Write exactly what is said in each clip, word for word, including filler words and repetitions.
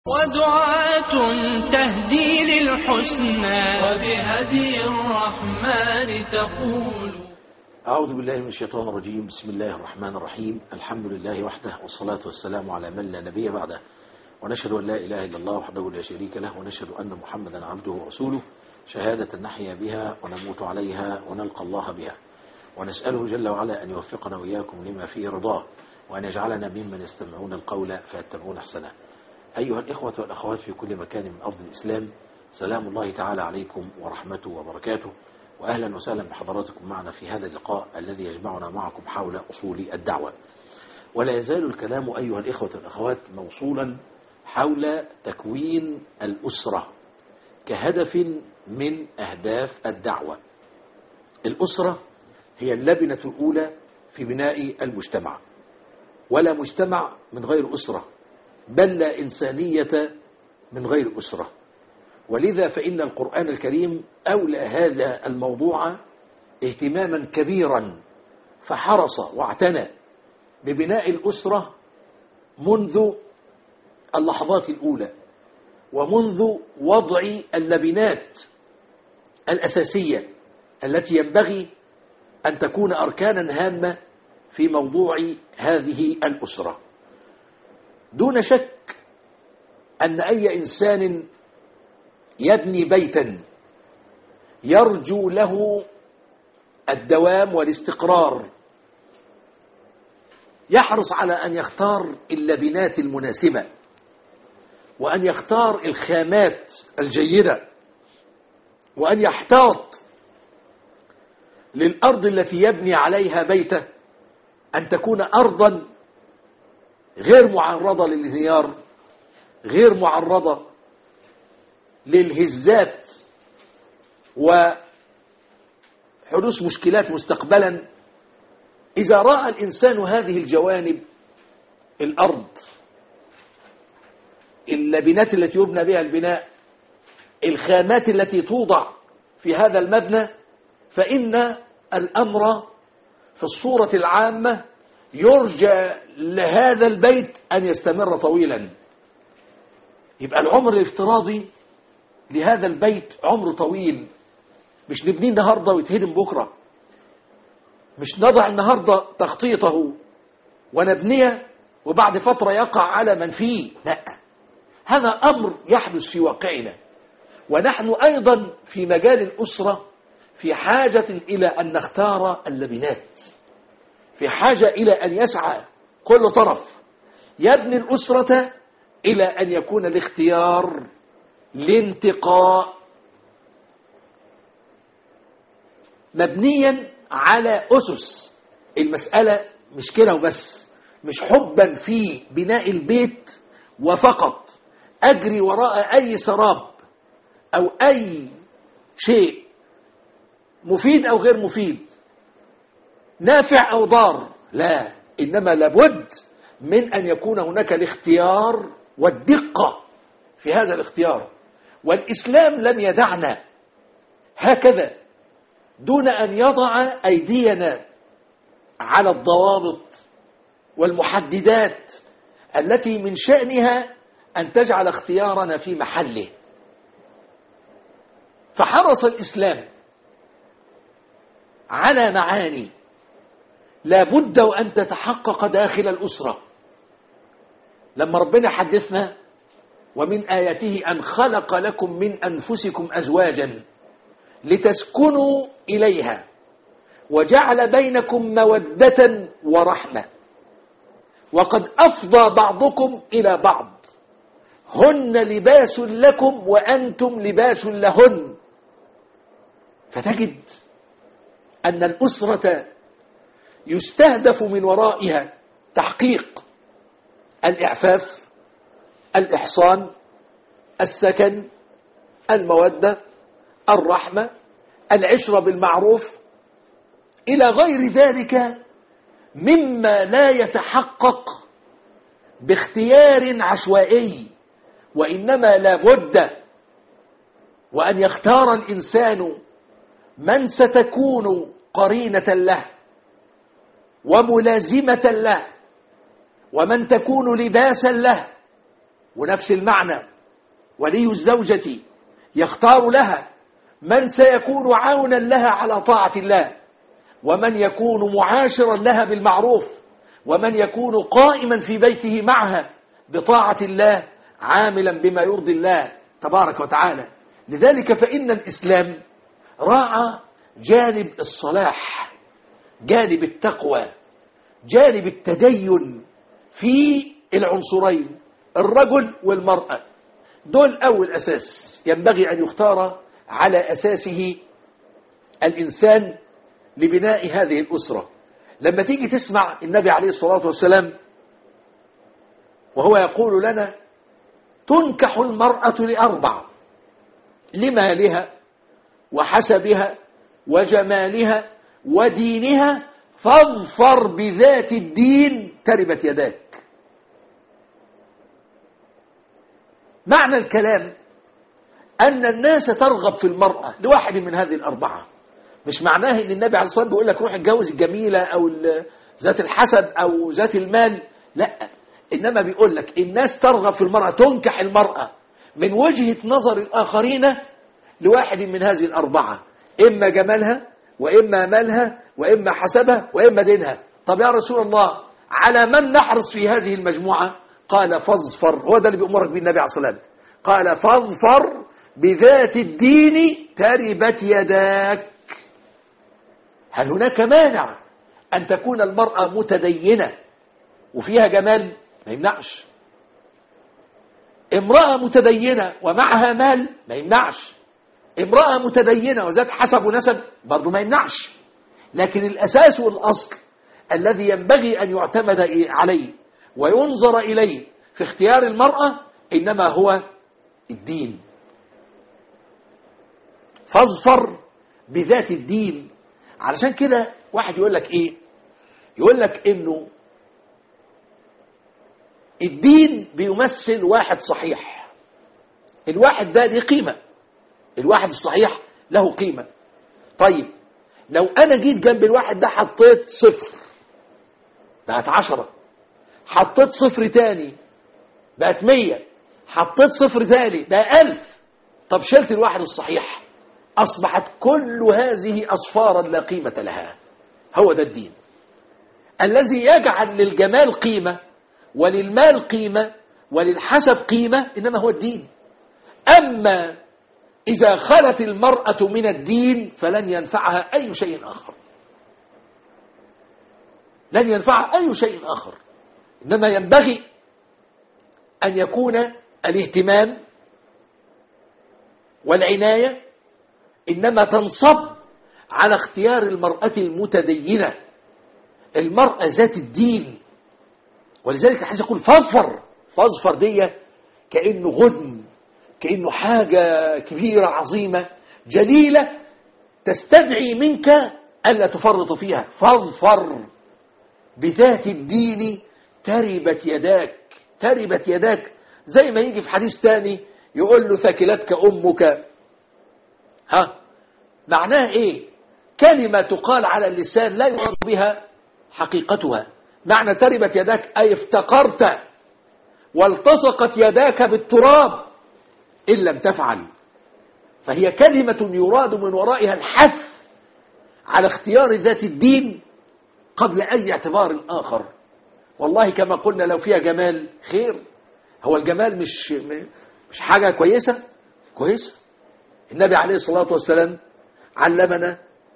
ودعاة تهدي للحسنى وبهدي الرحمن تقول. أعوذ بالله من الشيطان الرجيم. بسم الله الرحمن الرحيم. الحمد لله وحده، والصلاة والسلام على من لا نبي بعده، ونشهد أن لا إله إلا الله وحده لا شريك له، ونشهد أن محمدا عبده ورسوله، شهادة نحيا بها ونموت عليها ونلقى الله بها، ونسأله جل وعلا أن يوفقنا وإياكم لما فيه رضاه، وأن يجعلنا ممن يستمعون القول فيتبعون أحسنه. أيها الإخوة والأخوات في كل مكان من أرض الإسلام، سلام الله تعالى عليكم ورحمته وبركاته، وأهلا وسهلا بحضراتكم معنا في هذا اللقاء الذي يجمعنا معكم حول أصول الدعوة. ولا يزال الكلام أيها الإخوة والأخوات موصولا حول تكوين الأسرة كهدف من أهداف الدعوة. الأسرة هي اللبنة الأولى في بناء المجتمع، ولا مجتمع من غير أسرة، بل لا إنسانية من غير أسرة. ولذا فإن القرآن الكريم أولى هذا الموضوع اهتماما كبيرا، فحرص واعتنى ببناء الأسرة منذ اللحظات الأولى، ومنذ وضع اللبنات الأساسية التي ينبغي أن تكون أركانا هامة في موضوع هذه الأسرة. دون شك أن أي إنسان يبني بيتا يرجو له الدوام والاستقرار يحرص على أن يختار اللبنات المناسبة، وأن يختار الخامات الجيدة، وأن يحتاط للأرض التي يبني عليها بيته أن تكون أرضا غير معرضة للانهيار، غير معرضة للهزات وحدوث مشكلات مستقبلا. إذا رأى الإنسان هذه الجوانب، الأرض، اللبنات التي يبنى بها البناء، الخامات التي توضع في هذا المبنى، فإن الأمر في الصورة العامة يرجى لهذا البيت أن يستمر طويلا. يبقى العمر الافتراضي لهذا البيت عمر طويل، مش نبنيه النهاردة ويتهدم بكرة، مش نضع النهاردة تخطيطه ونبنيه وبعد فترة يقع على من فيه، لا، هذا أمر يحدث في واقعنا. ونحن أيضا في مجال الأسرة في حاجة إلى أن نختار اللبنات، في حاجة إلى أن يسعى كل طرف يبني الأسرة إلى أن يكون الاختيار لانتقاء مبنيا على أسس. المسألة مش كده وبس، مش حبا في بناء البيت وفقط أجري وراء أي سراب أو أي شيء مفيد أو غير مفيد، نافع أو ضار، لا، إنما لابد من أن يكون هناك الاختيار والدقة في هذا الاختيار. والإسلام لم يدعنا هكذا دون أن يضع أيدينا على الضوابط والمحددات التي من شأنها أن تجعل اختيارنا في محله. فحرص الإسلام على معاني لا بد وأن تتحقق داخل الأسرة. لما ربنا حدثنا ومن آياته أن خلق لكم من أنفسكم أزواجا لتسكنوا إليها وجعل بينكم مودة ورحمة وقد أفضى بعضكم إلى بعض هن لباس لكم وأنتم لباس لهن. فتجد أن الأسرة يستهدف من ورائها تحقيق الإعفاف، الإحصان، السكن، المودة، الرحمة، العشرة بالمعروف، إلى غير ذلك مما لا يتحقق باختيار عشوائي، وإنما لا بد وأن يختار الإنسان من ستكون قرينة له وملازمة له ومن تكون لباسا له ونفس المعنى ولي الزوجة يختار لها من سيكون عونا لها على طاعة الله، ومن يكون معاشرا لها بالمعروف، ومن يكون قائما في بيته معها بطاعة الله عاملا بما يرضي الله تبارك وتعالى. لذلك فإن الإسلام راعى جانب الصلاح، جانب التقوى، جانب التدين في العنصرين الرجل والمرأة. دول أول أساس ينبغي أن يختار على أساسه الإنسان لبناء هذه الأسرة. لما تيجي تسمع النبي عليه الصلاة والسلام وهو يقول لنا تنكح المرأة لأربع: لمالها وحسبها وجمالها ودينها فاظفر بذات الدين تربت يداك. معنى الكلام أن الناس ترغب في المرأة لواحد من هذه الأربعة. مش معناه أن النبي عليه الصلاة والسلام بيقول لك روح اتجوز الجميلة أو ذات الحسب أو ذات المال، لا، إنما بيقول لك الناس ترغب في المرأة، تنكح المرأة من وجهة نظر الآخرين لواحد من هذه الأربعة: إما جمالها وإما مالها وإما حسبها وإما دينها. طب يا رسول الله على من نحرص في هذه المجموعة؟ قال فاظفر، هو ده اللي بيأمرك به النبي عليه الصلاة والسلام، قال فاظفر بذات الدين تربت يداك. هل هناك مانع أن تكون المرأة متدينة وفيها جمال؟ ما يمنعش. امرأة متدينة ومعها مال؟ ما يمنعش. امرأة متدينة وذات حسب ونسب؟ برضو ما يمنعش. لكن الأساس والأصل الذي ينبغي أن يعتمد عليه وينظر إليه في اختيار المرأة إنما هو الدين. فاظفر بذات الدين. علشان كده واحد يقول لك إيه؟ يقول لك إنه الدين بيمثل واحد صحيح. الواحد ده ليه قيمة، الواحد الصحيح له قيمة. طيب لو أنا جيت جنب الواحد ده حطيت صفر بقت عشرة، حطيت صفر تاني بقت مية، حطيت صفر تاني بقى ألف، طب شلت الواحد الصحيح أصبحت كل هذه أصفارا لا قيمة لها. هو ده الدين الذي يجعل للجمال قيمة وللمال قيمة وللحسب قيمة، إنما هو الدين. أما إذا خلت المرأة من الدين فلن ينفعها أي شيء آخر، لن ينفعها أي شيء آخر. إنما ينبغي أن يكون الاهتمام والعناية إنما تنصب على اختيار المرأة المتدينة، المرأة ذات الدين. ولذلك الحديث يقول فاظفر. فاظفر دي كأنه غنم، كأنه حاجة كبيرة عظيمة جليلة تستدعي منك ألا تفرط فيها. فاظفر بذات الدين تربت يداك. تربت يداك زي ما يجي في حديث تاني يقول له ثكلتك أمك. ها معناه إيه؟ كلمة تقال على اللسان لا يراد بها حقيقتها. معنى تربت يداك أي افتقرت والتصقت يداك بالتراب إن لم تفعل. فهي كلمة يراد من ورائها الحث على اختيار ذات الدين قبل أي اعتبار آخر. والله كما قلنا لو فيها جمال خير، هو الجمال مش مش حاجة كويسة كويسة. النبي عليه الصلاة والسلام علمنا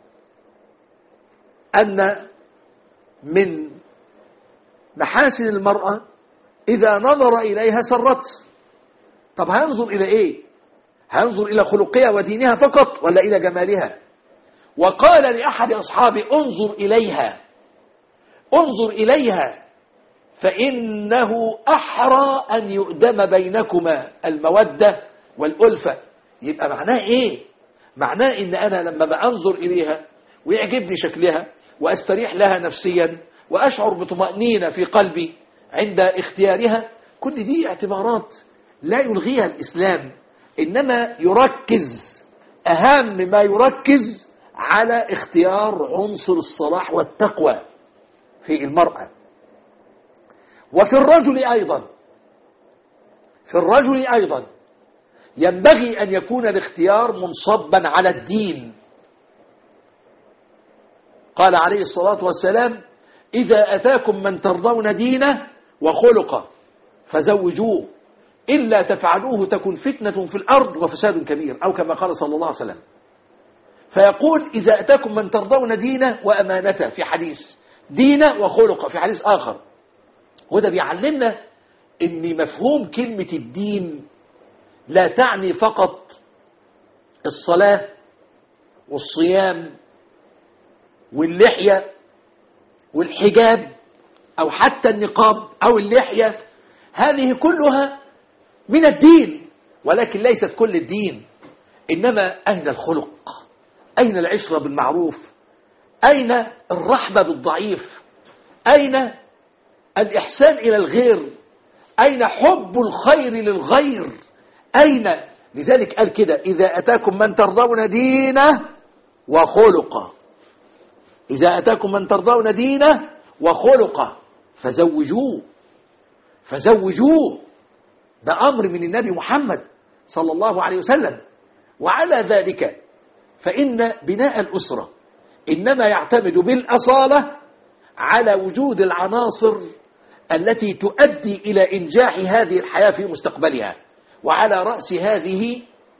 أن من محاسن المرأة إذا نظر إليها سرت. طب هننظر إلى إيه؟ هننظر إلى خلقها ودينها فقط ولا إلى جمالها؟ وقال لأحد أصحابه انظر إليها، انظر إليها فإنه أحرى أن يؤدم بينكما المودة والألفة. يبقى معناه إيه؟ معناه إن أنا لما بأنظر إليها ويعجبني شكلها وأستريح لها نفسيا وأشعر بطمأنينة في قلبي عند اختيارها، كل دي اعتبارات لا يلغيها الإسلام، إنما يركز أهم ما يركز على اختيار عنصر الصلاح والتقوى في المرأة. وفي الرجل أيضا في الرجل أيضا ينبغي أن يكون الاختيار منصبا على الدين. قال عليه الصلاة والسلام: إذا أتاكم من ترضون دينه وخلقه فزوجوه، إلا تفعلوه تكن فتنة في الأرض وفساد كبير، أو كما قال صلى الله عليه وسلم. فيقول: إذا أتاكم من ترضون دينه وأمانته في حديث، دينه وخلقه في حديث آخر. وده بيعلمنا إن مفهوم كلمة الدين لا تعني فقط الصلاة والصيام واللحية والحجاب أو حتى النقاب أو اللحية، هذه كلها من الدين، ولكن ليست كل الدين. إنما أين الخلق؟ أين العشرة بالمعروف؟ أين الرحمة بالضعيف؟ أين الإحسان إلى الغير؟ أين حب الخير للغير؟ أين؟ لذلك قال كده: إذا أتاكم من ترضون دينه وخلقه، إذا أتاكم من ترضون دينه وخلقه فزوجوه، فزوجوه. ده أمر من النبي محمد صلى الله عليه وسلم. وعلى ذلك فإن بناء الأسرة إنما يعتمد بالأصالة على وجود العناصر التي تؤدي إلى إنجاح هذه الحياة في مستقبلها. وعلى رأس هذه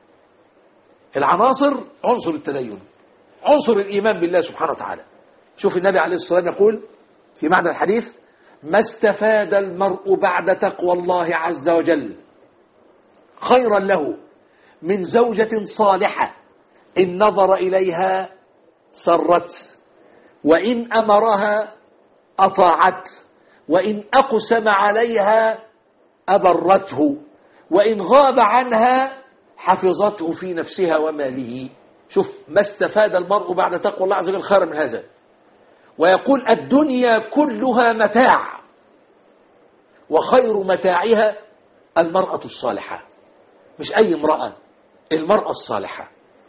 العناصر عنصر التدين، عنصر الإيمان بالله سبحانه وتعالى. شوف النبي عليه الصلاة والسلام يقول في معنى الحديث: ما استفاد المرء بعد تقوى الله عز وجل خيرا له من زوجة صالحة إن نظر إليها سرت، وإن أمرها أطاعت، وإن أقسم عليها أبرته، وإن غاب عنها حفظته في نفسها وماله. شوف، ما استفاد المرء بعد تقوى الله عز وجل خيرا من هذا. ويقول: الدنيا كلها متاع، وخير متاعها المرأة الصالحة. مش أي امرأة، المرأة الصالحة.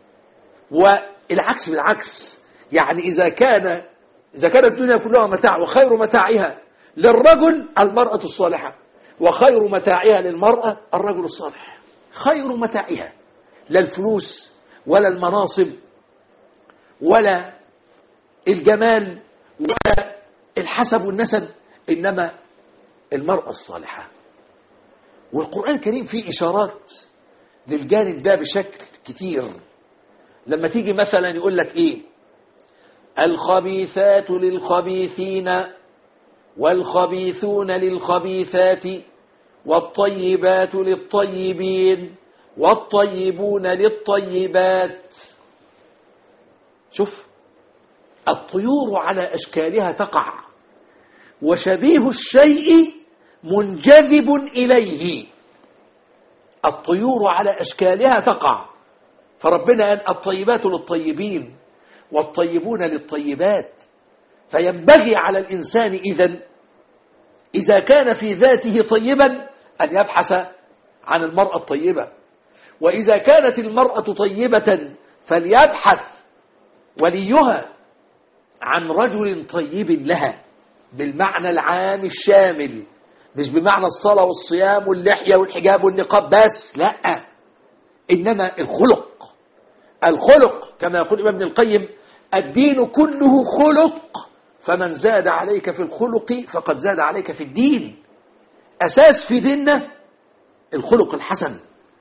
والعكس بالعكس، يعني إذا كان إذا كانت الدنيا كلها متاع وخير متاعها للرجل المرأة الصالحة، وخير متاعها للمرأة الرجل الصالح. خير متاعها لا الفلوس ولا المناصب ولا الجمال ولا الحسب والنسب، إنما المرأة الصالحة. والقرآن الكريم فيه إشارات للجانب ده بشكل كتير. لما تيجي مثلا يقول لك إيه: الخبيثات للخبيثين والخبيثون للخبيثات والطيبات للطيبين والطيبون للطيبات. شوف، الطيور على أشكالها تقع، وشبيه الشيء منجذب إليه. الطيور على أشكالها تقع، فربنا قال: الطيبات للطيبين والطيبون للطيبات. فينبغي على الإنسان إذن إذا كان في ذاته طيبا أن يبحث عن المرأة الطيبة، وإذا كانت المرأة طيبة فليبحث وليها عن رجل طيب لها بالمعنى العام الشامل، مش بمعنى الصلاة والصيام واللحية والحجاب والنقاب بس، لا، إنما الخلق. الخلق كما يقول ابن القيم: الدين كله خلق، فمن زاد عليك في الخلق فقد زاد عليك في الدين. أساس في ديننا الخلق الحسن.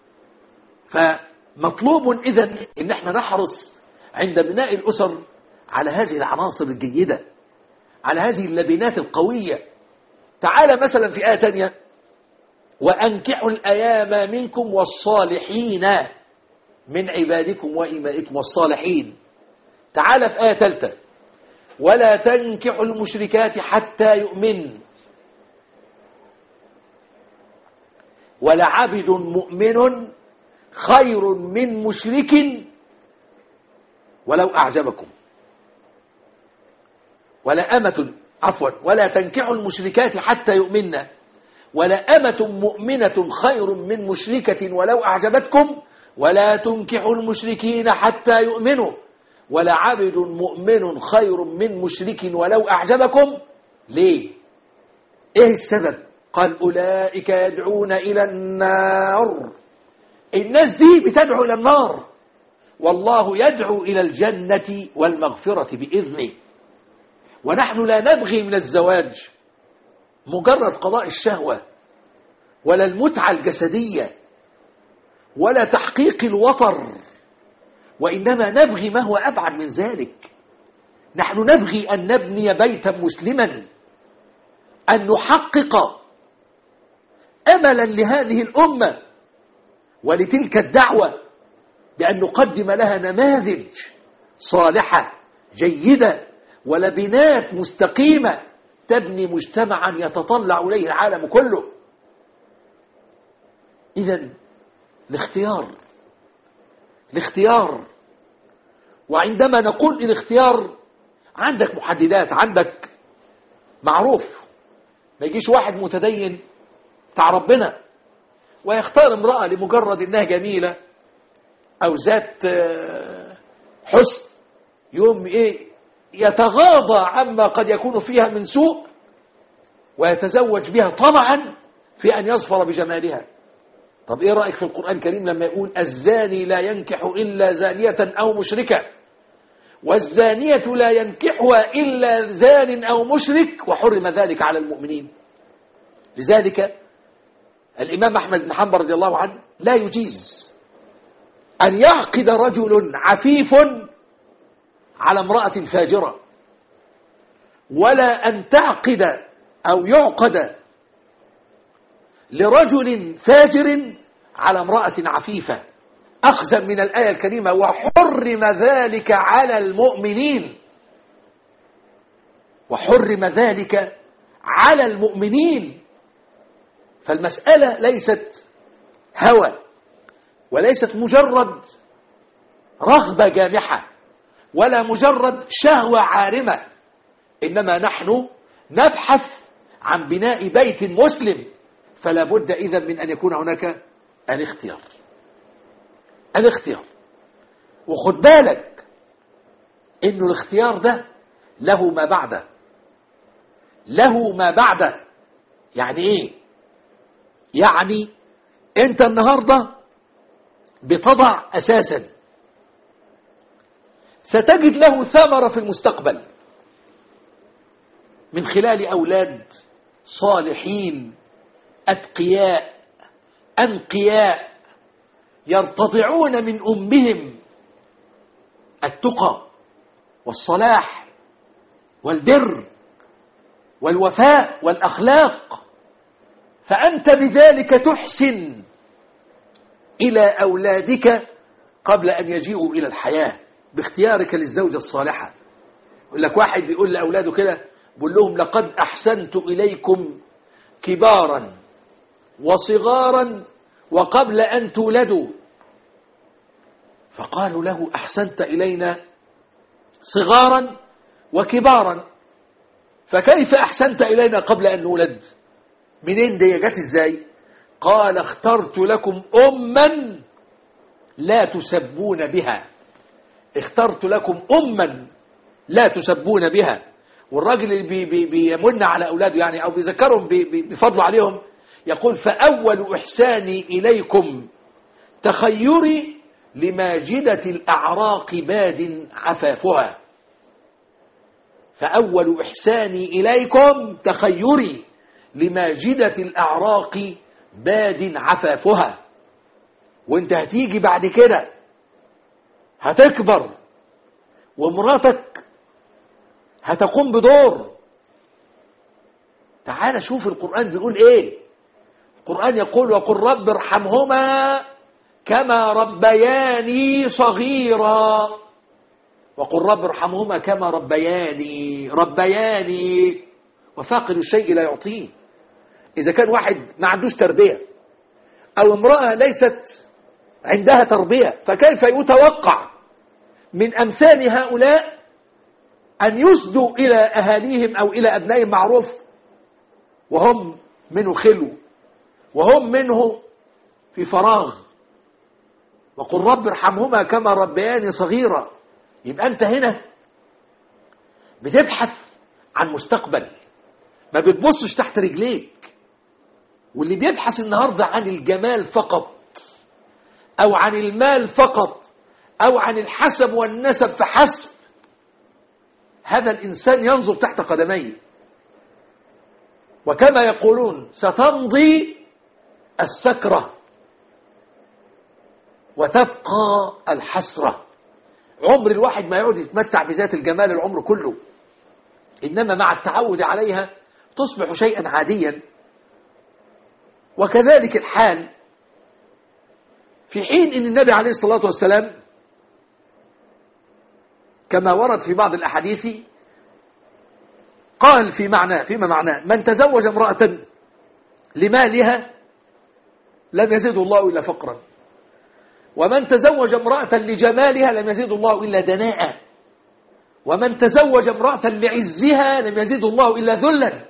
فمطلوب إذن إن احنا نحرص عند بناء الأسر على هذه العناصر الجيدة، على هذه اللبنات القوية. تعالى مثلا في آية تانية: وأنكحوا الأيام منكم والصالحين من عبادكم وإمائكم والصالحين. تعالى في آية ثالثة: ولا تنكحوا المشركات حتى يؤمن، ولعبد مؤمن خير من مشرك ولو أعجبكم. ولا أمة عفوا ولا تنكحوا المشركات حتى يؤمن، ولا أمة مؤمنة خير من مشركة ولو أعجبتكم، ولا تنكحوا المشركين حتى يؤمنوا، ولا عبد مؤمن خير من مشرك ولو أعجبكم. ليه؟ إيه السبب؟ قال أولئك يدعون إلى النار. الناس دي بتدعو إلى النار، والله يدعو إلى الجنة والمغفرة بإذنه. ونحن لا نبغي من الزواج مجرد قضاء الشهوة، ولا المتعة الجسدية، ولا تحقيق الوطر، وإنما نبغي ما هو أبعد من ذلك. نحن نبغي أن نبني بيتا مسلما، أن نحقق أملا لهذه الأمة ولتلك الدعوة، بأن نقدم لها نماذج صالحة جيدة ولبنات مستقيمة تبني مجتمعا يتطلع إليه العالم كله. إذن الاختيار الاختيار وعندما نقول الاختيار عندك محددات، عندك معروف. ما يجيش واحد متدين بتاع ربنا ويختار امرأة لمجرد انها جميلة او ذات حسن، يوم ايه يتغاضى عما قد يكون فيها من سوء ويتزوج بها طمعا في ان يظفر بجمالها. طب ايه رأيك في القرآن الكريم لما يقول الزاني لا ينكح الا زانية او مشركة، والزانية لا ينكحها الا زان او مشرك، وحرم ذلك على المؤمنين. لذلك الإمام أحمد بن حنبل رضي الله عنه لا يجيز أن يعقد رجل عفيف على امرأة فاجرة، ولا أن تعقد أو يعقد لرجل فاجر على امرأة عفيفة، أخذا من الآية الكريمة وحرم ذلك على المؤمنين. وحرم ذلك على المؤمنين. فالمسألة ليست هوى، وليست مجرد رغبة جامحة، ولا مجرد شهوة عارمة، إنما نحن نبحث عن بناء بيت مسلم. فلا بد إذن من أن يكون هناك الاختيار الاختيار وخد بالك إنه الاختيار ده له ما بعده له ما بعده يعني إيه؟ يعني أنت النهاردة بتضع أساسا ستجد له ثمرة في المستقبل من خلال أولاد صالحين أتقياء أنقياء يرتضعون من أمهم التقى والصلاح والبر والوفاء والأخلاق. فأنت بذلك تحسن إلى أولادك قبل أن يجيئوا إلى الحياة باختيارك للزوجة الصالحة. يقول لك واحد بيقول لأولاده كده، بيقول لهم لقد أحسنت إليكم كبارا وصغارا وقبل أن تولدوا. فقالوا له أحسنت إلينا صغارا وكبارا، فكيف أحسنت إلينا قبل أن نولد؟ منين دي جت إزاي؟ قال اخترت لكم أما لا تسبون بها اخترت لكم أما لا تسبون بها. والراجل اللي بي بي بيمن على أولاده يعني أو بيذكرهم بفضل عليهم يقول فأول إحساني إليكم تخيري لماجدة الأعراق باد عفافها. فأول إحساني إليكم تخيري لماجدة الأعراق باد عفافها. وانت هتيجي بعد كده هتكبر ومراتك هتقوم بدور. تعال شوف القرآن بيقول ايه. القرآن يقول وقل رب ارحمهما كما ربياني صغيرا. وقل رب ارحمهما كما ربياني ربياني وفاقد الشيء لا يعطيه. إذا كان واحد ما عندوش تربية أو امرأة ليست عندها تربية، فكيف يتوقع من أمثال هؤلاء أن يسدوا إلى أهاليهم أو إلى أبنائهم معروف وهم منه خلو وهم منه في فراغ. وقل رب ارحمهما كما ربياني صغيرا. يبقى أنت هنا بتبحث عن مستقبل، ما بتبصش تحت رجليك. واللي بيبحث النهاردة عن الجمال فقط أو عن المال فقط أو عن الحسب والنسب فحسب، هذا الإنسان ينظر تحت قدميه. وكما يقولون ستمضي السكرة وتبقى الحسرة. عمر الواحد ما يعود يتمتع بذات الجمال العمر كله، إنما مع التعود عليها تصبح شيئا عاديا. وكذلك الحال في حين أن النبي عليه الصلاة والسلام كما ورد في بعض الأحاديث قال في معنى فيما معناه: من تزوج امرأة لمالها لم يزد الله إلا فقرا، ومن تزوج امرأة لجمالها لم يزد الله إلا دناء، ومن تزوج امرأة لعزها لم يزد الله إلا ذلا.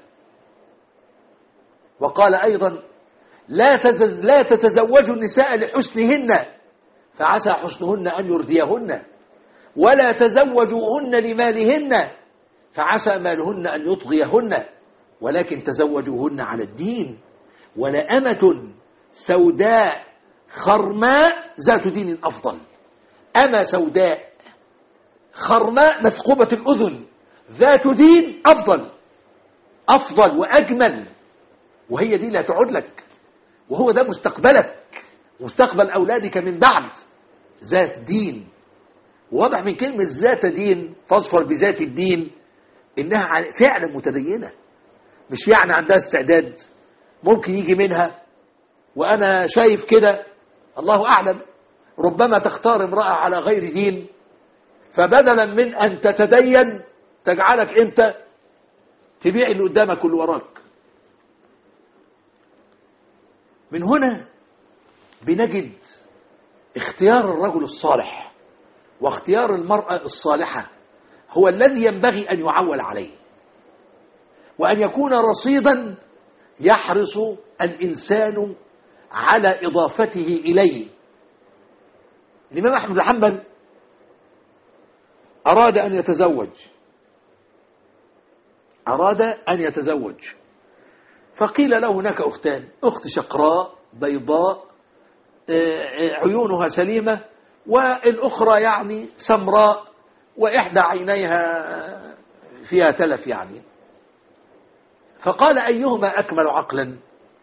وقال أيضا: لا لا تتزوجوا النساء لحسنهن فعسى حسنهن أن يرديهن، ولا تزوجوهن لمالهن فعسى مالهن أن يطغيهن، ولكن تزوجوهن على الدين، ولأمة سوداء خرماء ذات دين أفضل. أمة سوداء خرماء مثقوبة الأذن ذات دين أفضل أفضل وأجمل، وهي دي لا تعود لك، وهو ده مستقبلك مستقبل أولادك من بعد، ذات دين. واضح من كلمة ذات دين فاصفر بذات الدين إنها فعلا متدينة، مش يعني عندها استعداد ممكن يجي منها. وأنا شايف كده الله أعلم ربما تختار امرأة على غير دين، فبدلا من أن تتدين تجعلك أنت تبيع اللي قدامك واللي وراك. من هنا بنجد اختيار الرجل الصالح واختيار المرأة الصالحة هو الذي ينبغي أن يعول عليه، وأن يكون رصيدا يحرص الإنسان على إضافته إليه. الإمام أحمد بن حنبل أراد أن يتزوج أراد أن يتزوج فقيل له: هناك أختان، أخت شقراء بيضاء عيونها سليمة، والأخرى يعني سمراء وإحدى عينيها فيها تلف يعني. فقال: أيهما أكمل عقلا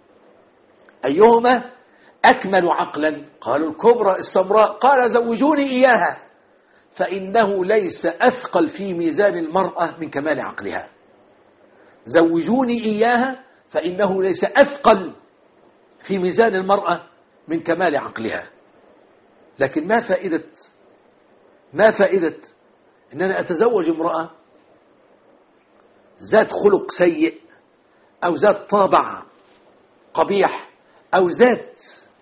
أيهما أكمل عقلا قالوا: الكبرى السمراء. قال: زوجوني إياها فإنه ليس أثقل في ميزان المرأة من كمال عقلها. زوجوني إياها فإنه ليس أثقل في ميزان المرأة من كمال عقلها. لكن ما فائدة ما فائدة إن أنا أتزوج امرأة ذات خلق سيء أو ذات طابع قبيح أو ذات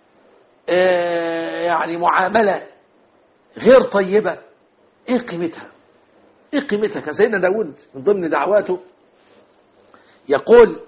آه يعني معاملة غير طيبة؟ إيه قيمتها؟ إيه قيمتها؟ كان سيدنا داود من ضمن دعواته يقول: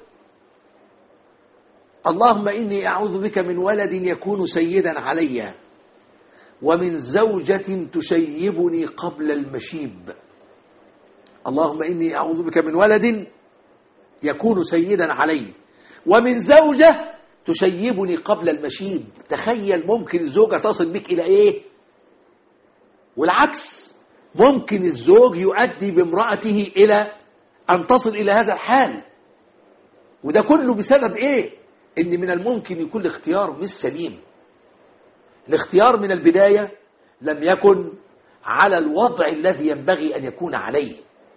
اللهم إني أعوذ بك من ولد يكون سيدا علي، ومن زوجة تشيبني قبل المشيب. اللهم إني أعوذ بك من ولد يكون سيدا علي، ومن زوجة تشيبني قبل المشيب. تخيل ممكن الزوجة تصل بك إلى إيه؟ والعكس، ممكن الزوج يؤدي بامرأته إلى أن تصل إلى هذا الحال. وده كله بسبب إيه؟ إن من الممكن يكون الاختيار مش سليم. الاختيار من البداية لم يكن على الوضع الذي ينبغي أن يكون عليه.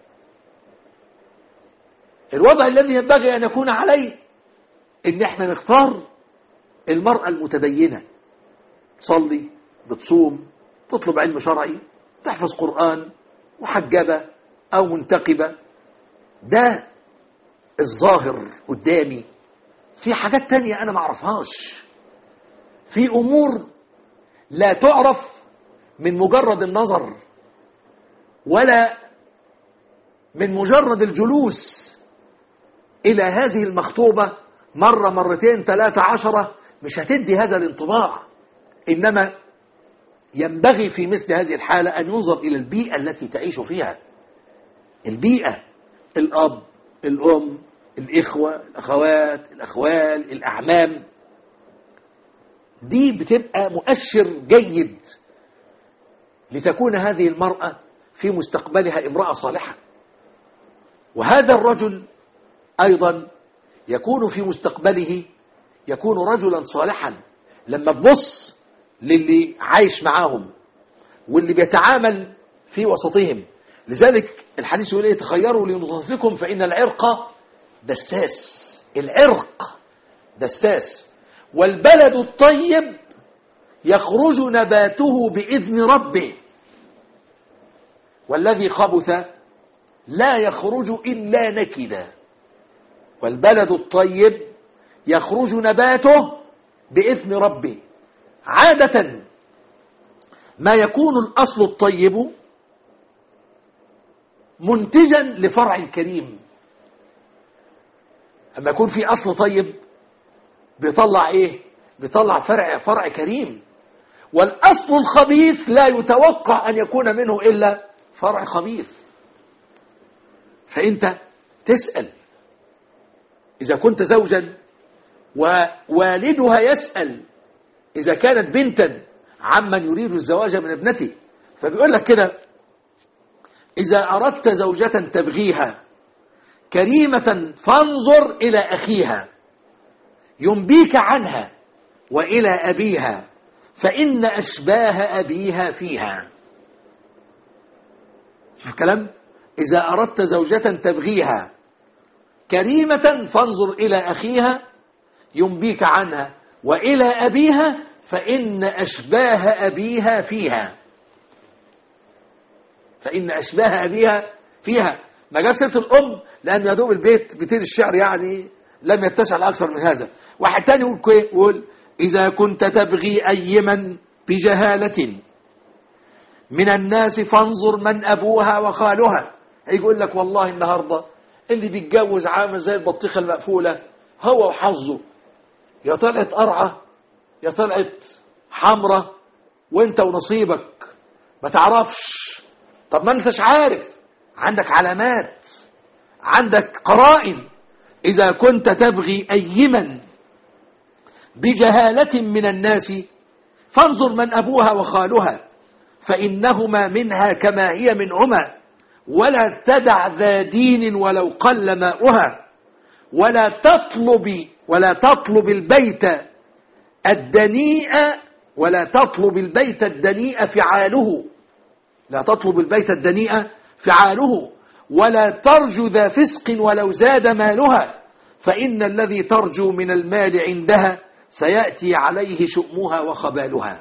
الوضع الذي ينبغي أن يكون عليه إن احنا نختار المرأة المتدينة، تصلي، بتصوم، تطلب علم شرعي، تحفظ قرآن، محجبة أو منتقبة. ده الظاهر قدامي. في حاجات تانية أنا معرفهاش، في أمور لا تعرف من مجرد النظر ولا من مجرد الجلوس إلى هذه المخطوبة مرة مرتين ثلاثة عشرة، مش هتدي هذا الانطباع. إنما ينبغي في مثل هذه الحالة أن ينظر إلى البيئة التي تعيش فيها. البيئة، الأب، الأم، الإخوة، الأخوات، الأخوال، الأعمام، دي بتبقى مؤشر جيد لتكون هذه المرأة في مستقبلها امرأة صالحة. وهذا الرجل أيضا يكون في مستقبله يكون رجلا صالحا لما تبص للي عايش معاهم واللي بيتعامل في وسطهم. لذلك الحديث يقول ايه؟ تخيروا لنطفكم فإن العرق دساس. العرق دساس. والبلد الطيب يخرج نباته بإذن ربه والذي خبث لا يخرج إلا نكدا. والبلد الطيب يخرج نباته بإذن ربه. عادة ما يكون الأصل الطيب منتجا لفرع كريم. أما يكون في أصل طيب بيطلع إيه؟ بيطلع فرع فرع كريم. والأصل الخبيث لا يتوقع أن يكون منه إلا فرع خبيث. فأنت تسأل إذا كنت زوجا ووالدها يسأل إذا كانت بنتا عمن يريد الزواج من ابنته، فبيقول لك كده: إذا أردت زوجة تبغيها كريمة فانظر إلى أخيها ينبيك عنها وإلى أبيها فإن أشباه أبيها فيها. شوف الكلام؟ إذا أردت زوجة تبغيها كريمة فانظر إلى أخيها ينبيك عنها وإلى أبيها فإن أشباه أبيها فيها. فإن أشباه أبيها فيها. ما جاب سيرة الأم لأن يدوب البيت بيتين الشعر يعني لم يتسع لأكثر من هذا. واحد تاني يقول: إذا كنت تبغي أيما بجهالة من الناس فانظر من أبوها وخالها. هيقول لك: والله النهاردة اللي بيتجوز عامل زي البطيخة المقفولة، هو وحظه، يا طلعت قرعة يا طلعت حمرة وانت ونصيبك ما تعرفش. طب ما انتش عارف، عندك علامات، عندك قرائن. إذا كنت تبغي أيما بجهالة من الناس فانظر من أبوها وخالها فإنهما منها كما هي منهما ولا تدع ذا دين ولو قل ماؤها ولا تطلب ولا تطلب البيت الدنيء ولا تطلب البيت الدنيء فعاله لا تطلب البيت الدنيء فعاله ولا ترجو ذا فسق ولو زاد مالها فإن الذي ترجو من المال عندها سيأتي عليه شؤمها وخبالها.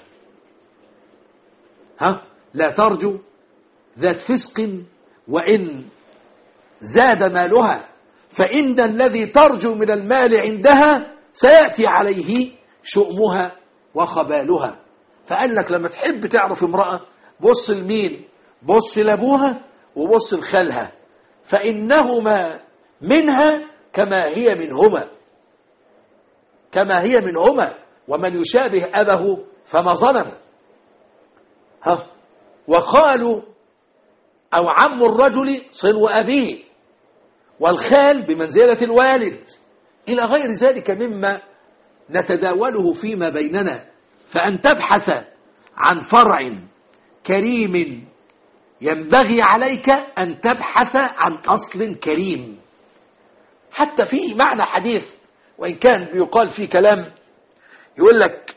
ها؟ لا ترجو ذات فسق وإن زاد مالها فإن الذي ترجو من المال عندها سيأتي عليه شؤمها وخبالها. فقال لك لما تحب تعرف امرأة بص لمين؟ بص لأبوها وبص لخالها فإنهما منها كما هي منهما كما هي منهما ومن يشابه أبه فما ظلم. ها؟ وخال أو عم الرجل صلو أبيه والخال بمنزلة الوالد إلى غير ذلك مما نتداوله فيما بيننا. فأن تبحث عن فرع كريم ينبغي عليك أن تبحث عن أصل كريم. حتى في معنى حديث وإن كان بيقال فيه كلام يقول لك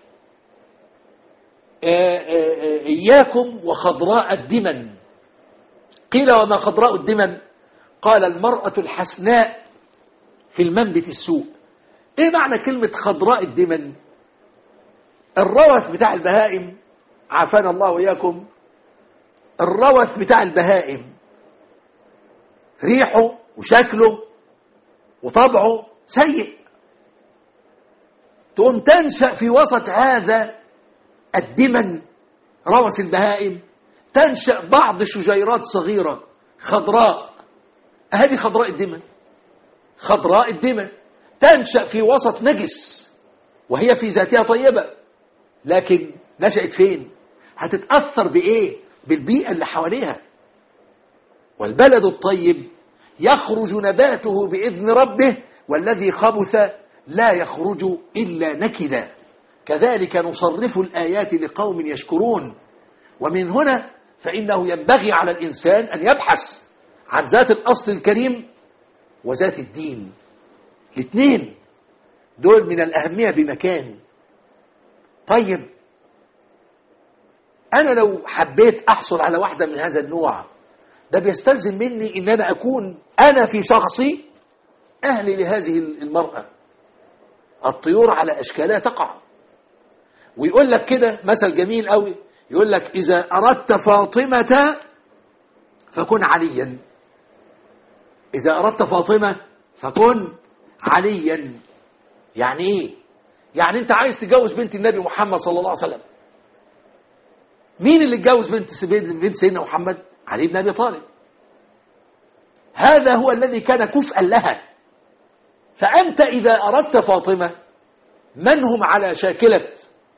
إياكم وخضراء الدمن. قيل: وما خضراء الدمن؟ قال: المرأة الحسناء في المنبت السوء. ايه معنى كلمة خضراء الدمن؟ الروث بتاع البهائم، عافانا الله وإياكم، الروث بتاع البهائم ريحه وشكله وطبعه سيء. تقوم تنشأ في وسط هذا الدمن روث البهائم تنشأ بعض شجيرات صغيرة خضراء. هذه خضراء الدمن. خضراء الدمن تنشأ في وسط نجس وهي في ذاتها طيبة، لكن نشأت فين؟ هتتأثر بإيه؟ بالبيئة اللي حواليها. والبلد الطيب يخرج نباته بإذن ربه والذي خبث لا يخرج إلا نكدا كذلك نصرف الآيات لقوم يشكرون. ومن هنا فإنه ينبغي على الإنسان أن يبحث عن ذات الأصل الكريم وذات الدين. الاثنين دول من الأهمية بمكان. طيب أنا لو حبيت أحصل على واحدة من هذا النوع، ده بيستلزم مني إن أنا أكون أنا في شخصي أهلي لهذه المرأة. الطيور على أشكالها تقع. ويقول لك كده مثل جميل قوي، يقول لك إذا أردت فاطمة فكن عليا. إذا أردت فاطمة فكن عليا. يعني إيه؟ يعني أنت عايز تجوز بنت النبي محمد صلى الله عليه وسلم. مين اللي اتجوز بنت بنت سيدنا محمد؟ علي بن أبي طالب. هذا هو الذي كان كفءا لها. فأنت إذا أردت فاطمة، من هم على شاكلة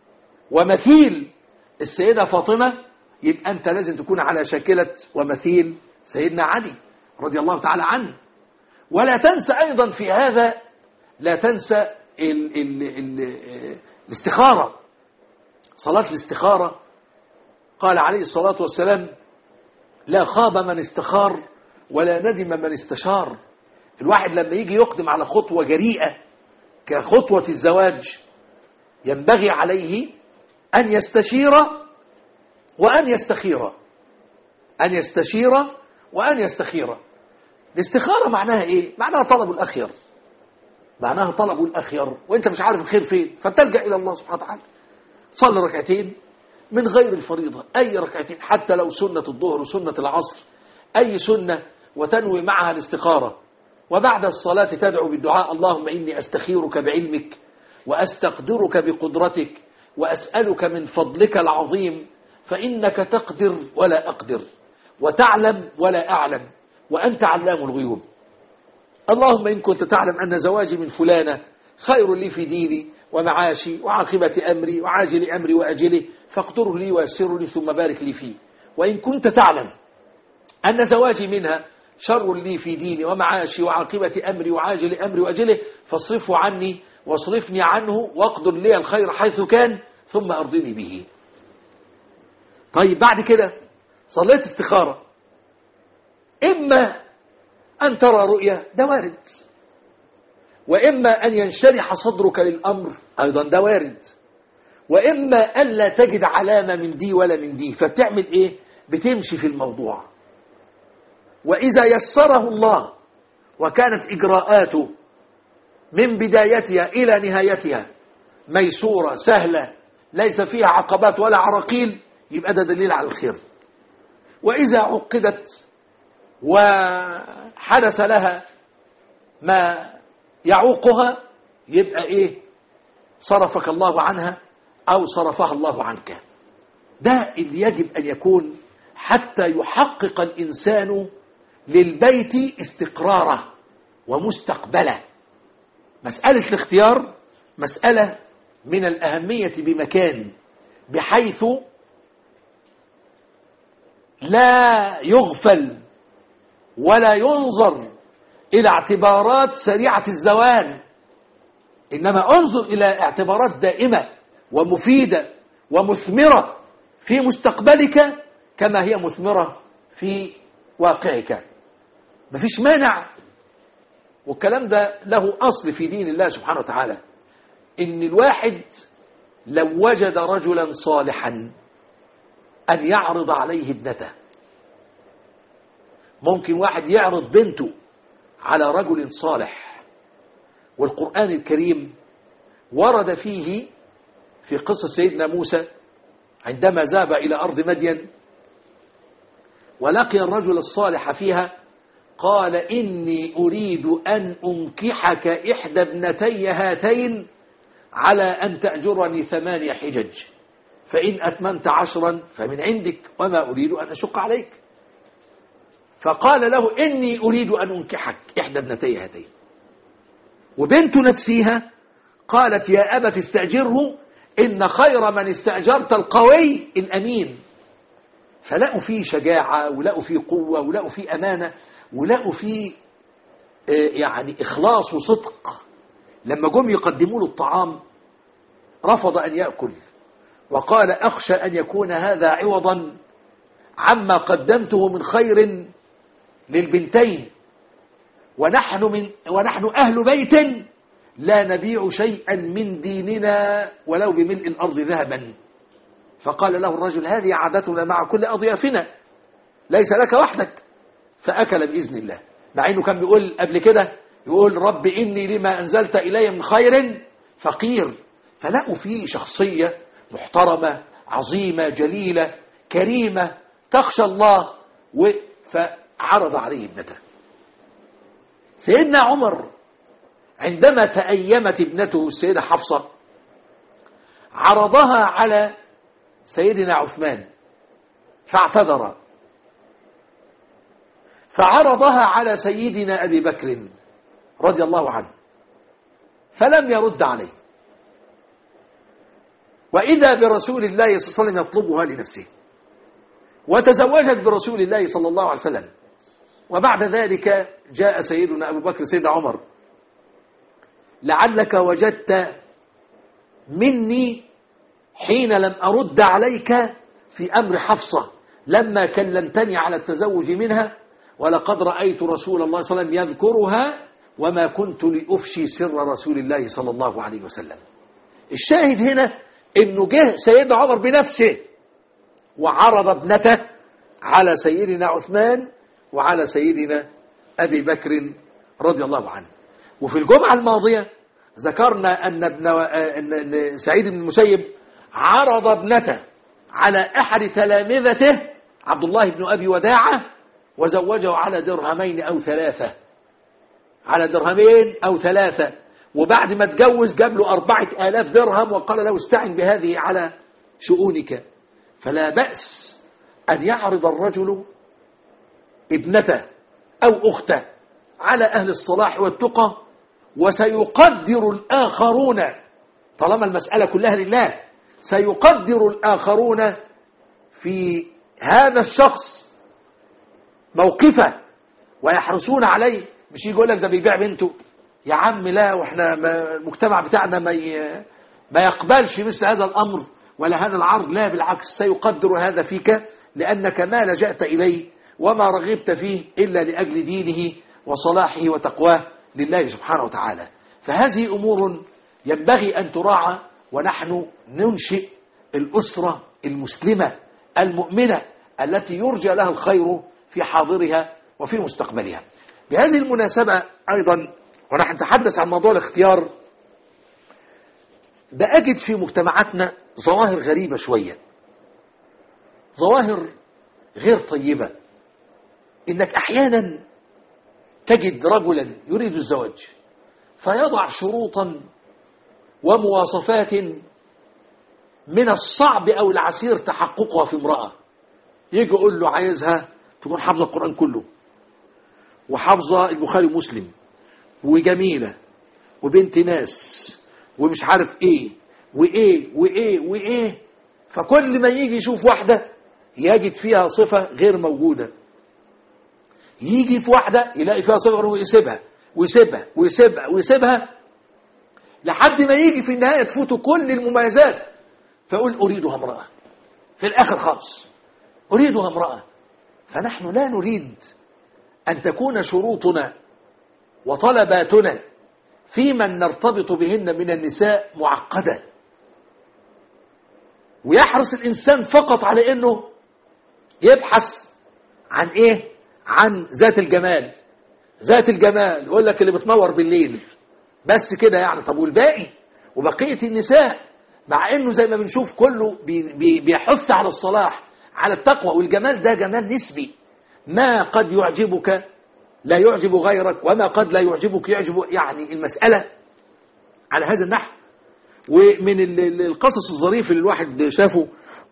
ومثيل السيدة فاطمة، يبقى أنت لازم تكون على شاكلة ومثيل سيدنا علي رضي الله تعالى عنه. ولا تنسى أيضا في هذا، لا تنسى ال ال ال الاستخارة، صلاة الاستخارة. قال عليه الصلاة والسلام: لا خاب من استخار ولا ندم من استشار. الواحد لما يجي يقدم على خطوة جريئة كخطوة الزواج، ينبغي عليه أن يستشير وأن يستخير. أن يستشير وأن يستخير. الاستخارة معناها إيه؟ معناها طلب الأخير. معناها طلب الأخير، وإنت مش عارف الخير فين، فتلجأ إلى الله سبحانه وتعالى. صلي ركعتين من غير الفريضة، أي ركعتين، حتى لو سنة الظهر وسنة العصر، أي سنة، وتنوي معها الاستخارة. وبعد الصلاة تدعو بالدعاء: اللهم إني أستخيرك بعلمك وأستقدرك بقدرتك وأسألك من فضلك العظيم، فإنك تقدر ولا أقدر وتعلم ولا أعلم وأنت علام الغيوب. اللهم إن كنت تعلم أن زواجي من فلانة خير لي في ديني ومعاشي وعاقبة أمري وعاجل أمري وأجله، فاقدره لي ويسره لي ثم بارك لي فيه. وإن كنت تعلم أن زواجي منها شر لي في ديني ومعاشي وعاقبة أمري وعاجل أمري وأجله، فاصرفه عني واصرفني عنه واقدر لي الخير حيث كان ثم أرضني به. طيب بعد كده صليت استخارة، إما أن ترى رؤية، ده وارد، وإما أن ينشرح صدرك للأمر، أيضا ده وارد، وإما أن لا تجد علامة من دي ولا من دي، فبتعمل إيه؟ بتمشي في الموضوع. وإذا يسره الله وكانت إجراءاته من بدايتها إلى نهايتها ميسورة سهلة ليس فيها عقبات ولا عراقيل، يبقى ده دليل على الخير. وإذا عقدت وحدث لها ما يعوقها، يبقى إيه؟ صرفك الله عنها أو صرفها الله عنك. ده اللي يجب أن يكون حتى يحقق الإنسان للبيت استقراره ومستقبله. مسألة الاختيار مسألة من الأهمية بمكان، بحيث لا يغفل ولا ينظر إلى اعتبارات سريعة الزوال، إنما انظر إلى اعتبارات دائمة ومفيدة ومثمرة في مستقبلك كما هي مثمرة في واقعك. مفيش مانع، والكلام ده له أصل في دين الله سبحانه وتعالى، إن الواحد لو وجد رجلا صالحا أن يعرض عليه ابنته. ممكن واحد يعرض بنته على رجل صالح، والقرآن الكريم ورد فيه في قصة سيدنا موسى عندما ذهب إلى أرض مدين ولقي الرجل الصالح فيها، قال: إني أريد أن أنكحك إحدى ابنتي هاتين على أن تأجرني ثمانية حجج، فإن أتممت عشرا فمن عندك وما أريد أن أشق عليك. فقال له: إني أريد أن أنكحك إحدى ابنتي هاتين. وبنت نفسها قالت: يا أبت استأجره إن خير من استأجرت القوي الأمين. فلقوا فيه شجاعة، ولقوا فيه قوة، ولقوا فيه أمانة، ولقوا فيه يعني إخلاص وصدق. لما جم يقدموا له الطعام رفض أن يأكل، وقال أخشى أن يكون هذا عوضا عما قدمته من خير للبنتين، ونحن, من ونحن أهل بيت لا نبيع شيئا من ديننا ولو بملء الأرض ذهبا. فقال له الرجل هذه عادتنا مع كل أضيافنا، ليس لك وحدك. فأكل بإذن الله، مع أنه كان بيقول قبل كده، يقول رب إني لما أنزلت إلي من خير فقير. فلقوا فيه شخصية محترمة عظيمة جليلة كريمة تخشى الله، فعرض عليه ابنته. سيدنا عمر عندما تأيمت ابنته السيدة حفصة عرضها على سيدنا عثمان فاعتذر، فعرضها على سيدنا أبي بكر رضي الله عنه فلم يرد عليه، وإذا برسول الله صلى الله عليه وسلم يطلبها لنفسه، وتزوجت برسول الله صلى الله عليه وسلم. وبعد ذلك جاء سيدنا أبو بكر سيدنا عمر لعلك وجدت مني حين لم أرد عليك في أمر حفصة لما كلمتني على التزوج منها، ولقد رأيت رسول الله صلى الله عليه وسلم يذكرها وما كنت لأفشي سر رسول الله صلى الله عليه وسلم. الشاهد هنا انه جه سيدنا عمر بنفسه وعرض ابنته على سيدنا عثمان وعلى سيدنا أبي بكر رضي الله عنه. وفي الجمعة الماضية ذكرنا أن ابن أن سعيد بن المسيب عرض ابنته على أحد تلامذته عبد الله بن أبي وداعة وزوجه على درهمين أو ثلاثة، على درهمين أو ثلاثة، وبعد ما اتجوز جاب له أربعة آلاف درهم وقال له استعن بهذه على شؤونك. فلا بأس أن يعرض الرجل ابنته أو أخته على أهل الصلاح والتقى، وسيقدر الآخرون طالما المسألة كلها لله، سيقدر الآخرون في هذا الشخص موقفه ويحرصون عليه. مش يقول لك ده بيبيع بنته، يا عم لا، واحنا المجتمع بتاعنا ما ما يقبلش مثل هذا الأمر ولا هذا العرض، لا بالعكس سيقدر هذا فيك لأنك ما لجأت إليه وما رغبت فيه إلا لأجل دينه وصلاحه وتقواه لله سبحانه وتعالى. فهذه أمور ينبغي أن تراعى، ونحن ننشئ الأسرة المسلمة المؤمنة التي يرجى لها الخير في حاضرها وفي مستقبلها. بهذه المناسبة أيضا ونحن نتحدث عن موضوع الاختيار، ده أجد في مجتمعاتنا ظواهر غريبة شوية، ظواهر غير طيبة. إنك أحيانا تجد رجلا يريد الزواج فيضع شروطا ومواصفات من الصعب أو العسير تحققها في امرأة. يجي يقول له عايزها تكون حافظة القرآن كله وحافظة البخاري ومسلم وجميلة وبنت ناس ومش عارف ايه وايه وايه وايه. فكل ما يجي يشوف واحدة يجد فيها صفة غير موجودة، يجي في واحدة يلاقي فيها صفة ويسيبها ويسيبها ويسيبها ويسيبها لحد ما يجي في النهاية تفوته كل المميزات، فيقول أريدها امرأة في الآخر خالص، أريدها امرأة. فنحن لا نريد أن تكون شروطنا وطلباتنا في من نرتبط بهن من النساء معقدة، ويحرص الإنسان فقط على أنه يبحث عن إيه؟ عن ذات الجمال. ذات الجمال يقول لك اللي بتنور بالليل بس كده يعني. طب والباقي وبقية النساء؟ مع أنه زي ما بنشوف كله بيحث على الصلاح على التقوى، والجمال ده جمال نسبي، ما قد يعجبك لا يعجب غيرك، وما قد لا يعجبك يعجب. يعني المسألة على هذا النحو. ومن القصص الظريف اللي الواحد شافه،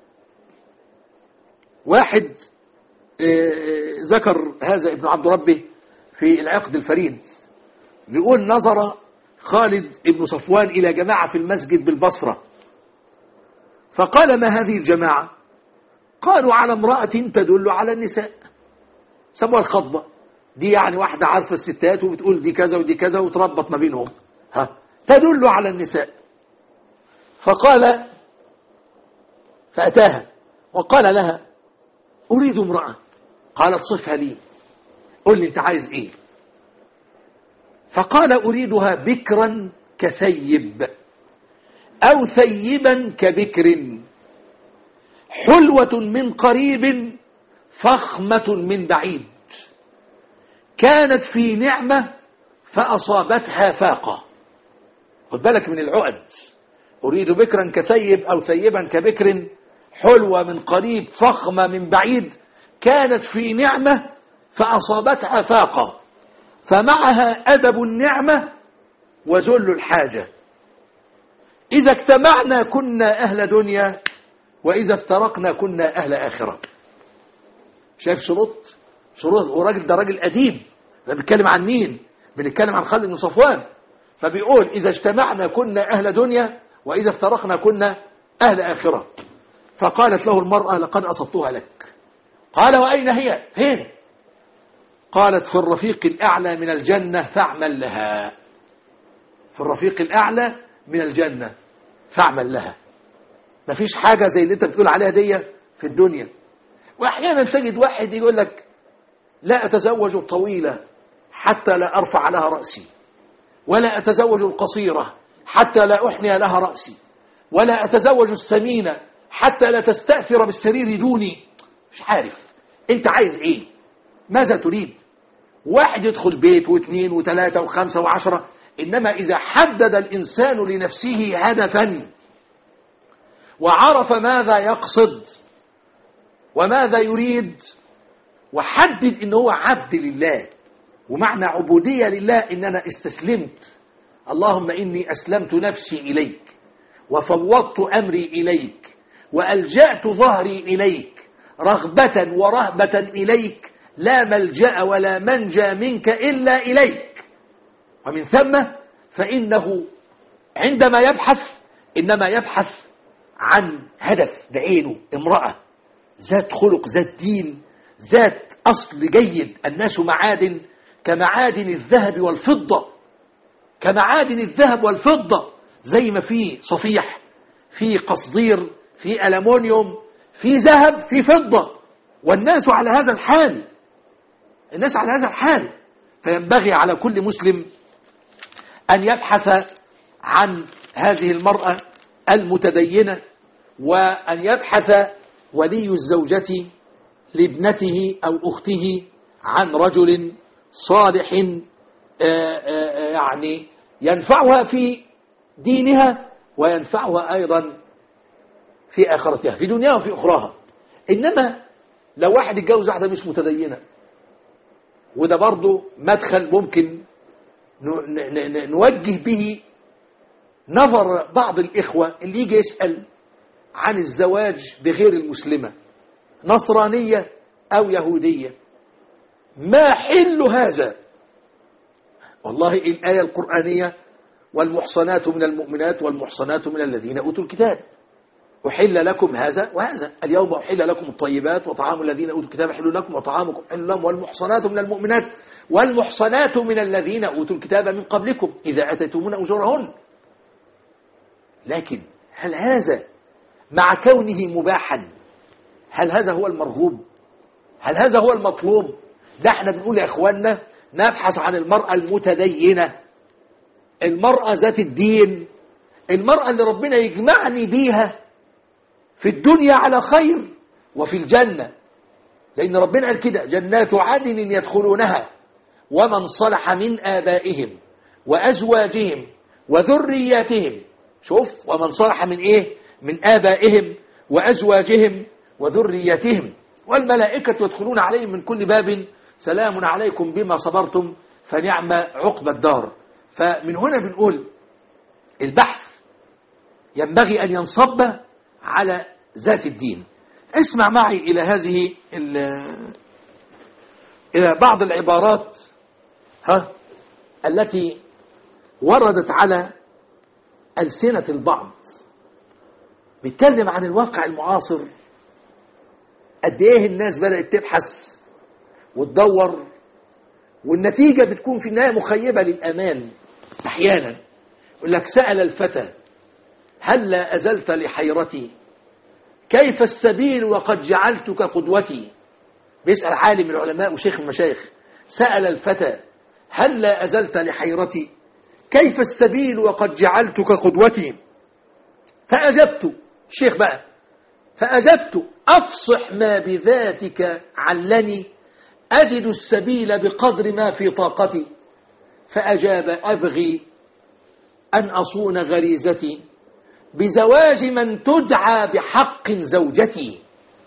واحد ذكر هذا ابن عبد ربه في العقد الفريد، بيقول نظر خالد ابن صفوان إلى جماعة في المسجد بالبصرة فقال ما هذه الجماعة؟ قالوا على امرأة تدل على النساء، سموها الخطبة، دي يعني واحدة عارفة الستات وبتقول دي كذا ودي كذا وتربط ما بينهم، ها تدل على النساء. فقال فأتاها وقال لها أريد امرأة. قالت صفها لي، قل لي أنت عايز إيه؟ فقال أريدها بكرا كثيب أو ثيبا كبكر، حلوة من قريب فخمة من بعيد، كانت في نعمة فأصابتها فاقة. خد بالك من العقد، أريد بكرا كثيب أو ثيبا كبكر، حلوة من قريب فخمة من بعيد، كانت في نعمة فأصابتها فاقة، فمعها أدب النعمة وذل الحاجة. إذا اجتمعنا كنا أهل دنيا، وإذا افترقنا كنا أهل آخرة. شايف شروط شروط وراجل ده راجل أديب. بنتكلم عن مين؟ بنتكلم عن خالد بن صفوان. فبيقول إذا اجتمعنا كنا أهل دنيا، وإذا افترقنا كنا أهل آخرة. فقالت له المرأة لقد أصبتها لك. قال وأين هي؟ فين؟ قالت في الرفيق الأعلى من الجنة فاعمل لها. في الرفيق الأعلى من الجنة فاعمل لها. مفيش حاجة زي اللي انت بتقول عليها دي في الدنيا. وأحيانا تجد واحد يقول لك لا أتزوج الطويلة حتى لا أرفع لها رأسي، ولا أتزوج القصيرة حتى لا أحني لها رأسي، ولا أتزوج السمينة حتى لا تستأثر بالسرير دوني. مش عارف انت عايز ايه، ماذا تريد. واحد يدخل بيت واثنين وثلاثة وخمسة وعشرة، إنما إذا حدد الإنسان لنفسه هدفا وعرف ماذا يقصد وماذا يريد، وحدد إنه هو عبد لله. ومعنى عبودية لله إن أنا استسلمت، اللهم إني أسلمت نفسي إليك وفوضت أمري إليك وألجأت ظهري إليك رغبة ورهبة إليك، لا ملجأ ولا منجى منك إلا إليك. ومن ثم فإنه عندما يبحث إنما يبحث عن هدف بعينه، امرأة ذات خلق ذات دين ذات أصل جيد. الناس معادن كمعادن الذهب والفضة، كمعادن الذهب والفضة، زي ما في صفيح، في قصدير، في ألمونيوم، في ذهب، في فضة. والناس على هذا الحال، الناس على هذا الحال. فينبغي على كل مسلم أن يبحث عن هذه المرأة المتدينة، وأن يبحث ولي الزوجة لابنته أو أخته عن رجل صالح يعني ينفعها في دينها وينفعها أيضا في آخرتها، في دنياها وفي أخراها. إنما لو واحد يتجوز واحدة مش متدينة، وده برضو مدخل ممكن نوجه به نظر بعض الإخوة اللي يجي يسأل عن الزواج بغير المسلمة، نصرانية أو يهودية، ما حل هذا؟ والله الآية القرآنية والمحصنات من المؤمنات والمحصنات من الذين أوتوا الكتاب أحل لكم هذا وهذا، اليوم أحل لكم الطيبات وطعام الذين أوتوا الكتاب حل لكم وطعامكم حل لهم، والمحصنات من المؤمنات والمحصنات من الذين أوتوا الكتاب من قبلكم إذا أتيتمون أجورهن. لكن هل هذا مع كونه مباحا هل هذا هو المرغوب؟ هل هذا هو المطلوب؟ ده احنا بنقول يا اخواننا نبحث عن المرأة المتدينة، المرأة ذات الدين، المرأة اللي ربنا يجمعني بيها في الدنيا على خير وفي الجنة. لأن ربنا قال كده جنات عدن يدخلونها ومن صلح من آبائهم وأزواجهم وذرياتهم. شوف، ومن صلح من إيه؟ من آبائهم وأزواجهم وذرياتهم، والملائكة يدخلون عليهم من كل باب سلام عليكم بما صبرتم فنعم عقبى الدار. فمن هنا بنقول البحث ينبغي أن ينصب على ذات الدين. اسمع معي إلى هذه إلى بعض العبارات ها التي وردت على ألسنة البعض، بيتكلم عن الواقع المعاصر، قد ايه الناس بدأت تبحث وتدور والنتيجة بتكون في النهاية مخيبة للأمان. أحيانا يقول لك سأل الفتى هل لا أزلت لحيرتي كيف السبيل وقد جعلتك قدوتي. بيسأل عالم من العلماء وشيخ من المشايخ، سأل الفتى هل لا أزلت لحيرتي كيف السبيل وقد جعلتك قدوتي. فأجبت الشيخ بقى فأجبت أفصح ما بذاتك علني أجد السبيل بقدر ما في طاقتي. فأجاب أبغي أن أصون غريزتي بزواج من تدعى بحق زوجتي.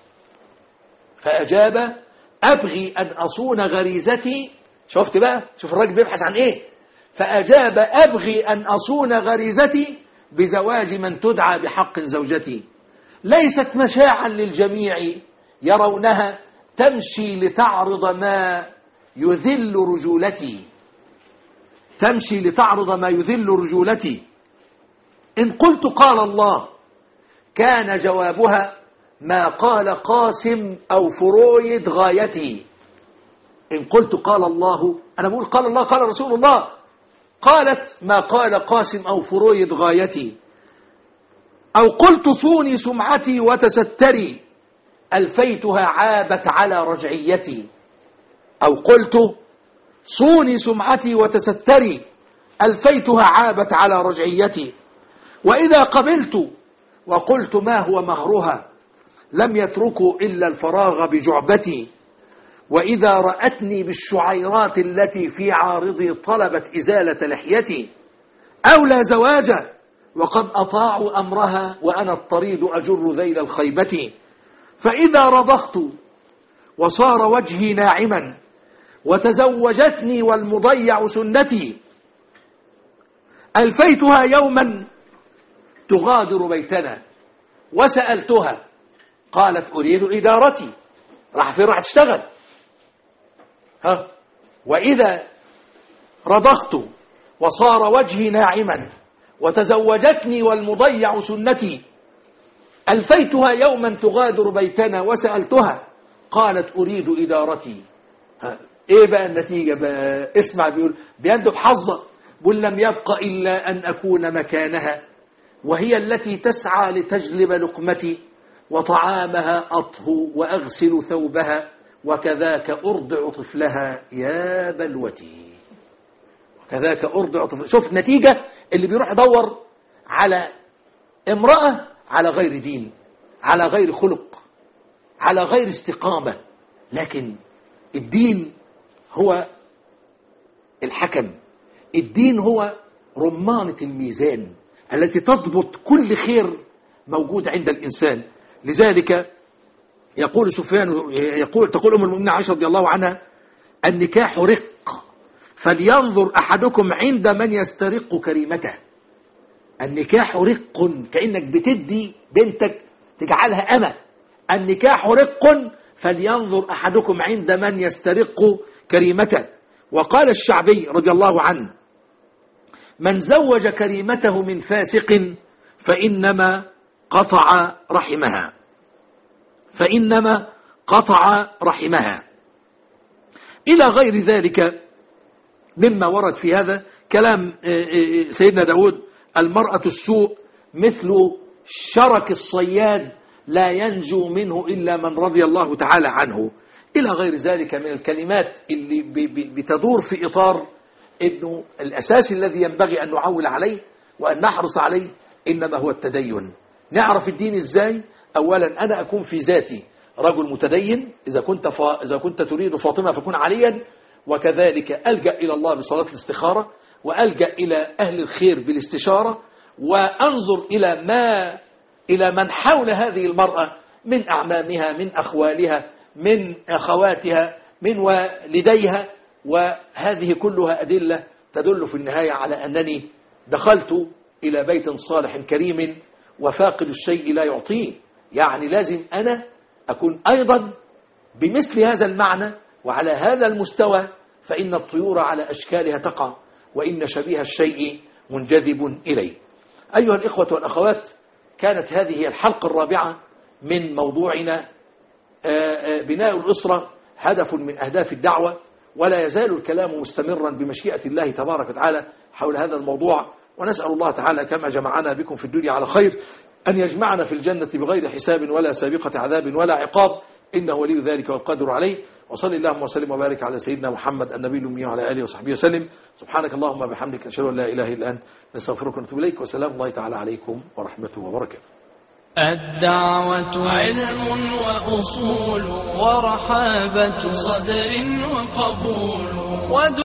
فأجاب أبغي أن أصون غريزتي. شفت بقى، شوف الراجل بيبحث عن إيه. فأجاب أبغي أن أصون غريزتي بزواج من تدعى بحق زوجتي. ليست مشاعا للجميع يرونها تمشي لتعرض ما يذل رجولتي. تمشي لتعرض ما يذل رجولتي. إن قلت قال الله كان جوابها ما قال قاسم أو فرويد غايتي. إن قلت قال الله، أنا بقول قال الله قال رسول الله، قالت ما قال قاسم أو فرويد غايتي. أو قلت صوني سمعتي وتستري ألفيتها عابت على رجعيتي. أو قلت صوني سمعتي وتستري ألفيتها عابت على رجعيتي. وإذا قبلت وقلت ما هو مهرها لم يتركوا إلا الفراغ بجعبتي. وإذا رأتني بالشعيرات التي في عارضي طلبت إزالة لحيتي. أولى زواجا وقد أطاعوا أمرها وأنا الطريد أجر ذيل الخيبة. فإذا رضخت وصار وجهي ناعما وتزوجتني والمضيع سنتي ألفيتها يوما تغادر بيتنا وسألتها قالت أريد إدارتي. راح في راح تشتغل. ها وإذا رضخت وصار وجهي ناعما وتزوجتني والمضيع سنتي ألفيتها يوما تغادر بيتنا وسألتها قالت أريد إدارتي. ها إيه بقى النتيجة بقى؟ اسمع، بيقول بيندب حظة، بل لم يبق إلا أن أكون مكانها وهي التي تسعى لتجلب لقمتي وطعامها أطهو وأغسل ثوبها وكذاك أرضع طفلها يا بلوتي. وكذاك أرضع طفلها. شوف النتيجة، اللي بيروح يدور على امرأة على غير دين، على غير خلق، على غير استقامة. لكن الدين هو الحكم، الدين هو رمانة الميزان التي تضبط كل خير موجود عند الإنسان. لذلك يقول سفيان، يقول تقول أم المؤمنين عائشة رضي الله عنها النكاح رق فلينظر أحدكم عند من يسترق كريمته. النكاح رق، كأنك بتدي بنتك تجعلها أمة. النكاح رق فلينظر أحدكم عند من يسترق كريمته. وقال الشعبي رضي الله عنه من زوج كريمته من فاسق فإنما قطع رحمها، فإنما قطع رحمها. إلى غير ذلك مما ورد في هذا كلام سيدنا داود المرأة السوء مثل شرك الصياد لا ينجو منه إلا من رضي الله تعالى عنه. إلى غير ذلك من الكلمات اللي بتدور في إطار إنه الأساس الذي ينبغي أن نعول عليه وأن نحرص عليه إنما هو التدين. نعرف الدين إزاي؟ أولا أنا أكون في ذاتي رجل متدين، إذا كنت فا... إذا كنت تريد فاطمة فكن عليا، وكذلك ألجأ إلى الله بصلاة الاستخارة، وألجأ إلى أهل الخير بالاستشارة، وأنظر إلى ما إلى من حول هذه المرأة من أعمامها، من أخوالها، من أخواتها، من والديها. وهذه كلها أدلة تدل في النهاية على أنني دخلت إلى بيت صالح كريم وفاقد الشيء لا يعطيه. يعني لازم أنا أكون أيضا بمثل هذا المعنى وعلى هذا المستوى، فإن الطيور على أشكالها تقع وإن شبيه الشيء منجذب إليه. أيها الإخوة والأخوات، كانت هذه الحلقة الرابعة من موضوعنا بناء الأسرة هدف من أهداف الدعوة، ولا يزال الكلام مستمرا بمشيئة الله تبارك وتعالى حول هذا الموضوع، ونسأل الله تعالى كما جمعنا بكم في الدنيا على خير أن يجمعنا في الجنة بغير حساب ولا سابقة عذاب ولا عقاب، إنه ولي ذلك والقادر عليه. وصلي اللهم وسلم وبارك على سيدنا محمد النبي الأمي وعلى آله وصحبه وسلم. سبحانك اللهم وبحمدك، أشهد أن لا إله إلا أنت، نستغفرك ونتوب إليك، وسلام الله تعالى عليكم ورحمته وبركاته. الدعوة علم وأصول ورحابة صدر وقبول